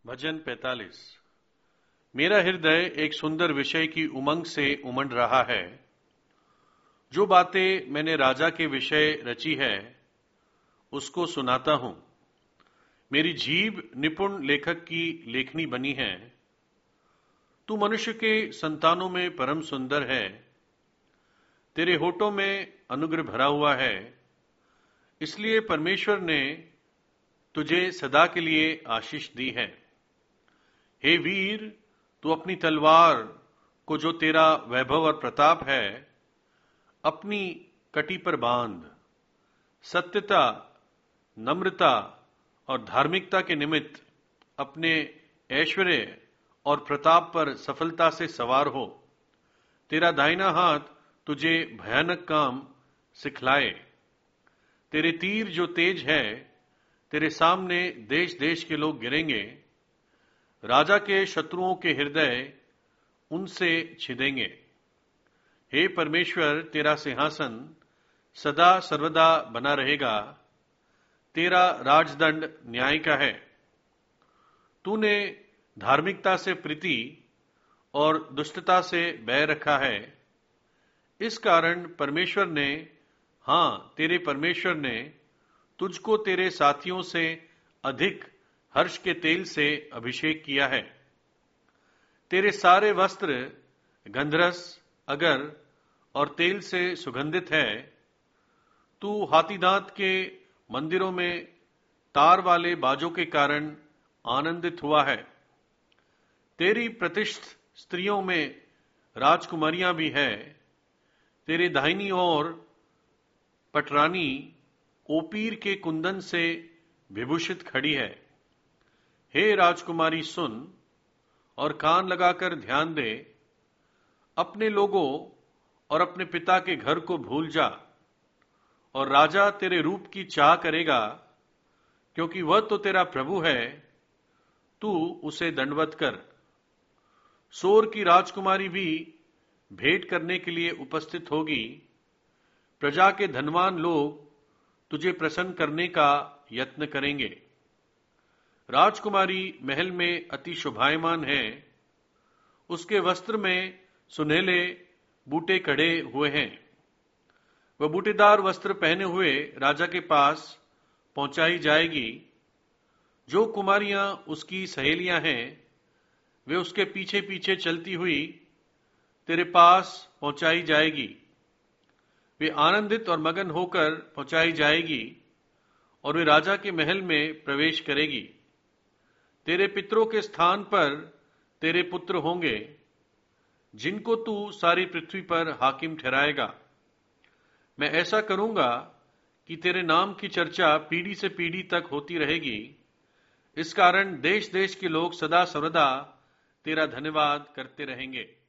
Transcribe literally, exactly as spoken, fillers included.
भजन पैंतालीस। मेरा हृदय एक सुंदर विषय की उमंग से उमड़ रहा है। जो बातें मैंने राजा के विषय रची है उसको सुनाता हूं। मेरी जीभ निपुण लेखक की लेखनी बनी है। तू मनुष्य के संतानों में परम सुंदर है। तेरे होठों में अनुग्रह भरा हुआ है, इसलिए परमेश्वर ने तुझे सदा के लिए आशीष दी है। हे वीर, तू अपनी तलवार को, जो तेरा वैभव और प्रताप है, अपनी कटी पर बांध। सत्यता, नम्रता और धार्मिकता के निमित्त अपने ऐश्वर्य और प्रताप पर सफलता से सवार हो। तेरा दाहिना हाथ तुझे भयानक काम सिखलाए। तेरे तीर जो तेज है, तेरे सामने देश देश के लोग गिरेंगे। राजा के शत्रुओं के हृदय उनसे छिदेंगे। हे परमेश्वर, तेरा सिंहासन सदा सर्वदा बना रहेगा। तेरा राजदंड न्याय का है। तूने धार्मिकता से प्रीति और दुष्टता से बैर रखा है। इस कारण परमेश्वर ने, हां तेरे परमेश्वर ने तुझको तेरे साथियों से अधिक हर्ष के तेल से अभिषेक किया है। तेरे सारे वस्त्र गंधरस, अगर और तेल से सुगंधित है। तू हाथीदांत के मंदिरों में तार वाले बाजों के कारण आनंदित हुआ है। तेरी प्रतिष्ठित स्त्रियों में राजकुमारियां भी है। तेरे दाहिनी ओर पटरानी ओपीर के कुंदन से विभूषित खड़ी है। हे राजकुमारी, सुन और कान लगाकर ध्यान दे। अपने लोगों और अपने पिता के घर को भूल जा, और राजा तेरे रूप की चाह करेगा, क्योंकि वह तो तेरा प्रभु है। तू उसे दंडवत कर। सोर की राजकुमारी भी भेंट करने के लिए उपस्थित होगी। प्रजा के धनवान लोग तुझे प्रसन्न करने का यत्न करेंगे। राजकुमारी महल में अति शोभायमान है। उसके वस्त्र में सुनहले बूटे कड़े हुए हैं। वह बूटेदार वस्त्र पहने हुए राजा के पास पहुंचाई जाएगी। जो कुमारियां उसकी सहेलियां हैं, वे उसके पीछे पीछे चलती हुई तेरे पास पहुंचाई जाएगी। वे आनंदित और मगन होकर पहुंचाई जाएगी, और वे राजा के महल में प्रवेश करेगी। तेरे पितरों के स्थान पर तेरे पुत्र होंगे, जिनको तू सारी पृथ्वी पर हाकिम ठहराएगा। मैं ऐसा करूंगा कि तेरे नाम की चर्चा पीढ़ी से पीढ़ी तक होती रहेगी। इस कारण देश देश के लोग सदा सर्वदा तेरा धन्यवाद करते रहेंगे।